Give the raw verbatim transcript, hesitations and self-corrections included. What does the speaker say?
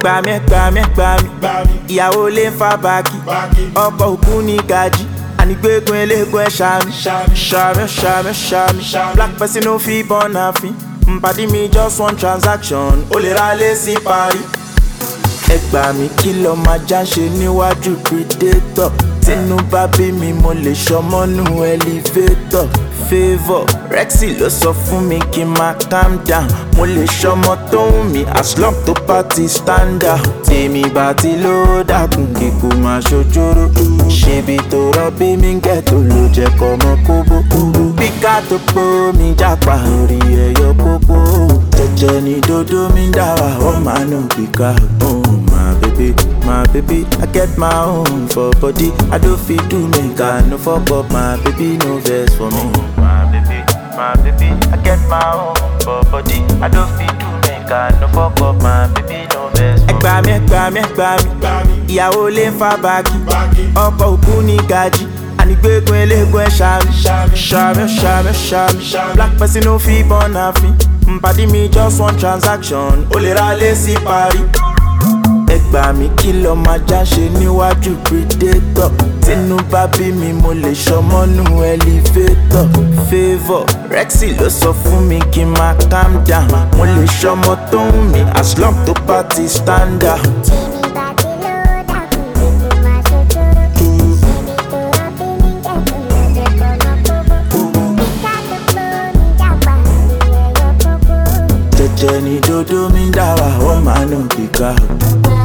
Ẹgbà mi ẹgbà mi ẹgbà mi ìyàwó lè fa báàkì ọkọ òkú ní gàjí ànígbégun eléegun ẹ ṣàmì ṣàmì ṣàmì ṣàmì black person no fit born àfin mpàdé mi just one transaction ó lè ra lé sí parí. Ẹgbà mi kí lọ máa já ṣe níwájú predator tínú bá bí mi mo lè ṣọmọ́nú elevator favour Rexy ló sọ fún mi kí n máa calm down mo lè ṣọmọ tó ń mi as long tó bá ti stand out tèmi bá ti ló dàkún kíkú máa ṣojóró ṣebí tó rọ́bí mi ń gẹ̀tò ló jẹ́ kọ́mọ kóbó píkà tó pọ̀ mi jápa orí ẹ̀yọ kókó jẹjẹ ní dodo mi ń dá wà ó máa nù píkà my baby, my baby, I get my own for body. I don't feel to make I no fuck up, my baby, no vex for me. My baby, my baby, I get my own for body. I don't feel to make I no fuck up, my baby, no vex for me. Ẹgbà mi, ẹgbà mi, ẹgbà mi, ìyàwó lè fa báàkì, ọkọ òkú ní gàjí, ànígbégun eléegun ẹ ṣàmì, ṣàmì, ṣàmì, ṣàmì, black person no fit born àfin, mpàdé mi just one transaction, ó lè ra lé sí parí. Ẹgbà mi kí lọ máa já ṣe níwájú predator tínú bá bí mi mo lè ṣọmọ́nú elevator favour Rexy ló sọ fún mi kí n máa calm down mo lè ṣọmọ tó ń mi as long tó bá ti stand out. Jẹjẹ ní dodo mi ń dá wà ó máa nù kíkà.